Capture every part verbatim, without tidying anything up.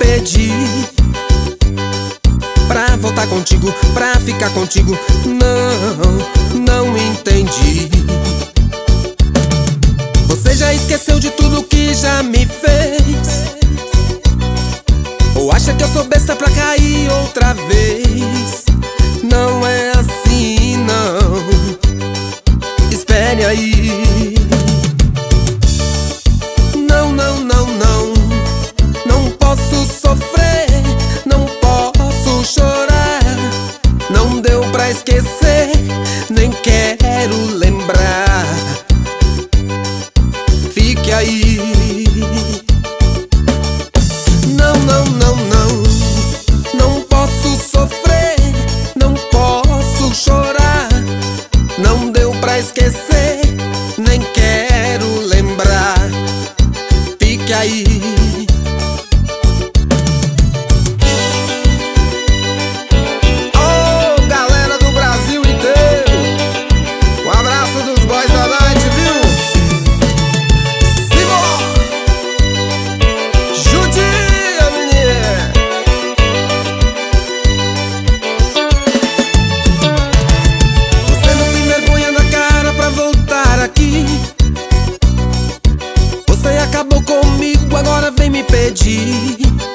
pedir pra voltar contigo, pra ficar contigo. Não, não entendi. Você já esqueceu de tudo que já me fez? Ou acha que eu sou besta pra cair outra vez? Não é assim, não. Espere aí. Não, não, não, não. Não posso sofrer, não posso chorar. Não deu pra esquecer, nem quero lembrar. Fique aí. Não, não, não, não. Não posso sofrer, não posso chorar. Não deu pra esquecer, nem quero lembrar. Fique aí. Oh, galera do Brasil inteiro, um abraço dos boys da night, viu? Simbora! Judia, menina! Você não tem vergonha na cara pra voltar aqui. Você acabou comigo, agora vem me pedir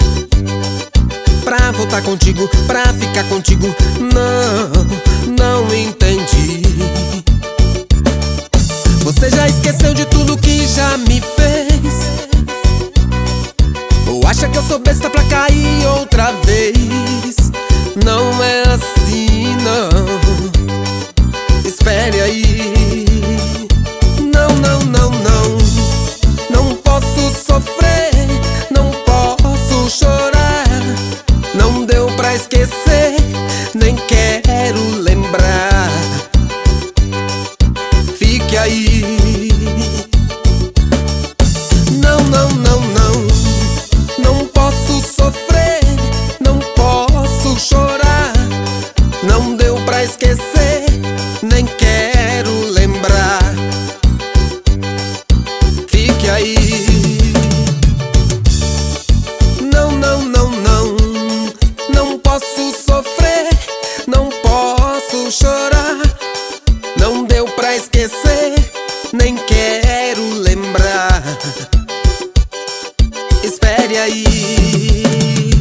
pra voltar contigo, pra ficar contigo. Não, não entendi. Você já esqueceu de tudo que já me fez? Ou acha que eu sou besta pra cair outra vez? Não é assim, não. Espere aí. Não, não, não, não. Não posso sofrer, não posso chorar. Não deu pra esquecer, nem quero lembrar. Fique aí. Não, não, não, não. Não posso sofrer, não posso chorar. Não deu pra esquecer, nem quero lembrar. Fique aí. Não, não, não, não. Não posso sofrer, não posso chorar. Não deu pra esquecer, nem quero lembrar. Espere aí.